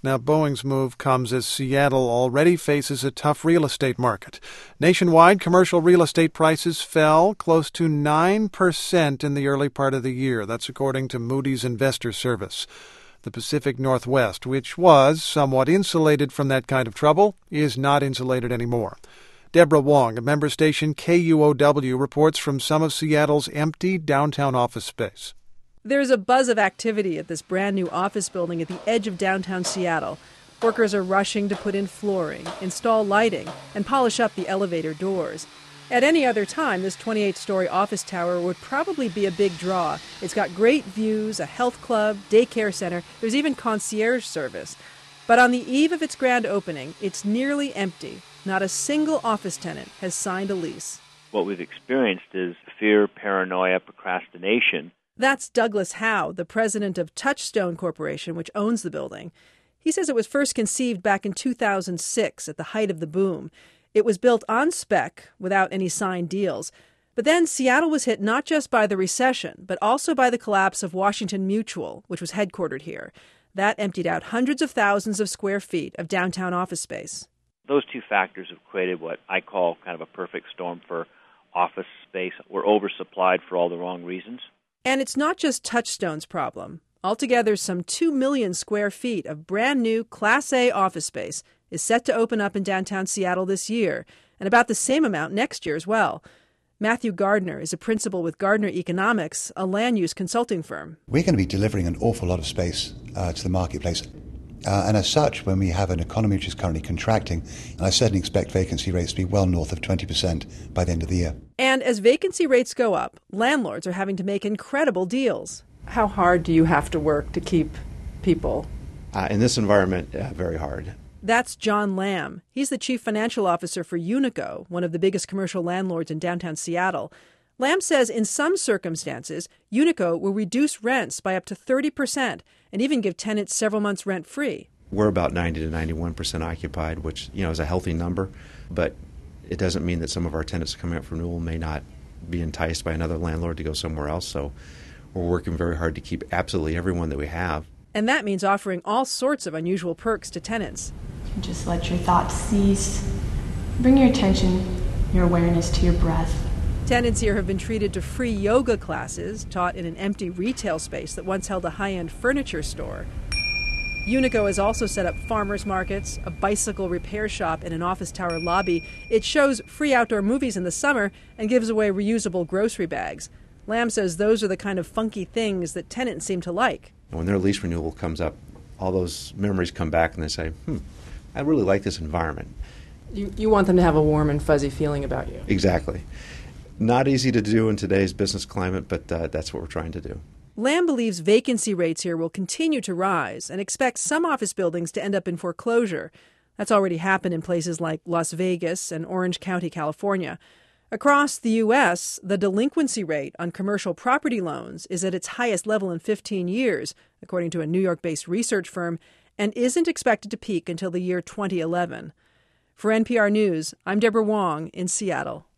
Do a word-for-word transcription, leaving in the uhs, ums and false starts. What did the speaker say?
Now, Boeing's move comes as Seattle already faces a tough real estate market. Nationwide, commercial real estate prices fell close to nine percent in the early part of the year. That's according to Moody's Investor Service. The Pacific Northwest, which was somewhat insulated from that kind of trouble, is not insulated anymore. Deborah Wong of member station K U O W reports from some of Seattle's empty downtown office space. There's a buzz of activity at this brand new office building at the edge of downtown Seattle. Workers are rushing to put in flooring, install lighting, and polish up the elevator doors. At any other time, this twenty-eight story office tower would probably be a big draw. It's got great views, a health club, daycare center, there's even concierge service. But on the eve of its grand opening, it's nearly empty. Not a single office tenant has signed a lease. What we've experienced is fear, paranoia, procrastination. That's Douglas Howe, the president of Touchstone Corporation, which owns the building. He says it was first conceived back in two thousand six at the height of the boom. It was built on spec without any signed deals. But then Seattle was hit not just by the recession, but also by the collapse of Washington Mutual, which was headquartered here. That emptied out hundreds of thousands of square feet of downtown office space. Those two factors have created what I call kind of a perfect storm for office space. We're oversupplied for all the wrong reasons. And it's not just Touchstone's problem. Altogether, some two million square feet of brand new Class A office space is set to open up in downtown Seattle this year, and about the same amount next year as well. Matthew Gardner is a principal with Gardner Economics, a land use consulting firm. We're going to be delivering an awful lot of space uh, to the marketplace. Uh, and as such, when we have an economy which is currently contracting, I certainly expect vacancy rates to be well north of twenty percent by the end of the year. And as vacancy rates go up, landlords are having to make incredible deals. How hard do you have to work to keep people? Uh, in this environment, uh, very hard. That's John Lamb. He's the chief financial officer for Unico, one of the biggest commercial landlords in downtown Seattle. Lamb says in some circumstances, Unico will reduce rents by up to thirty percent and even give tenants several months rent-free. We're about ninety to ninety-one percent occupied, which, you know, is a healthy number, but it doesn't mean that some of our tenants coming up for renewal may not be enticed by another landlord to go somewhere else. So we're working very hard to keep absolutely everyone that we have. And that means offering all sorts of unusual perks to tenants. Just let your thoughts cease. Bring your attention, your awareness to your breath. Tenants here have been treated to free yoga classes taught in an empty retail space that once held a high-end furniture store. Unico has also set up farmers markets, a bicycle repair shop, and an office tower lobby. It shows free outdoor movies in the summer and gives away reusable grocery bags. Lamb says those are the kind of funky things that tenants seem to like. When their lease renewal comes up, all those memories come back and they say, hmm, I really like this environment. You, you want them to have a warm and fuzzy feeling about you. Exactly. Not easy to do in today's business climate, but uh, that's what we're trying to do. Lamb believes vacancy rates here will continue to rise and expects some office buildings to end up in foreclosure. That's already happened in places like Las Vegas and Orange County, California. Across the U S, the delinquency rate on commercial property loans is at its highest level in fifteen years, according to a New York-based research firm, and isn't expected to peak until the year twenty eleven. For N P R News, I'm Deborah Wong in Seattle.